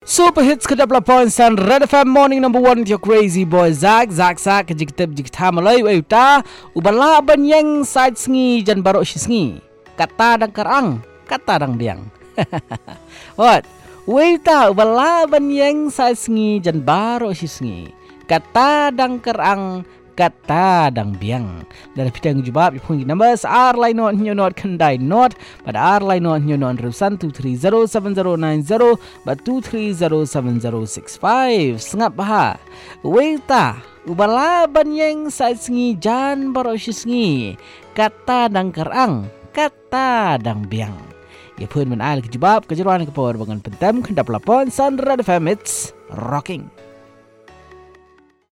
Super hits kedap lapon san Red FM morning number 1 with your crazy boy Zak kejik malai uta ubala ban yang side sngi jan barok shisngi kata dang karang kata dang biang. What? Uta ubala ban yang side sngi jan barok shisngi kata dang karang kata dang biang. Dari pitang jubab ipun numbers R line on nyo not kendai not pada R line on nyo non rusan 2307090 but 2307065 sengap baha weta ubalaban yang saisngi jan barosisngi kata dang karang kata dang biang. Ipun men al kejubab kejeruan kepor bangan pentem kendap lapon Sun Red FM it's rocking.